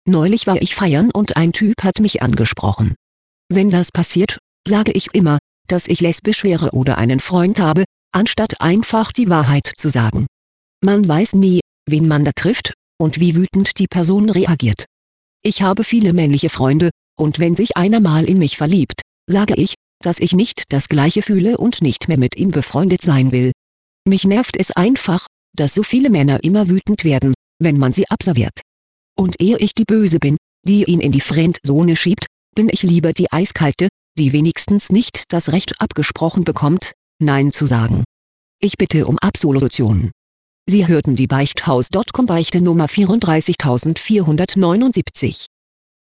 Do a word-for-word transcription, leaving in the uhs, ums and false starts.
Neulich war ich feiern und ein Typ hat mich angesprochen. Wenn das passiert, sage ich immer, dass ich lesbisch wäre oder einen Freund habe, anstatt einfach die Wahrheit zu sagen. Man weiß nie, wen man da trifft, und wie wütend die Person reagiert. Ich habe viele männliche Freunde, und wenn sich einer mal in mich verliebt, sage ich, dass ich nicht das Gleiche fühle und nicht mehr mit ihm befreundet sein will. Mich nervt es einfach, dass so viele Männer immer wütend werden, wenn man sie abserviert. Und ehe ich die Böse bin, die ihn in die Friendzone schiebt, bin ich lieber die Eiskalte, die wenigstens nicht das Recht abgesprochen bekommt, Nein zu sagen. Ich bitte um Absolution. Sie hörten die Beichthaus Punkt com Beichte Nummer vierunddreißigtausendvierhundertneunundsiebzig.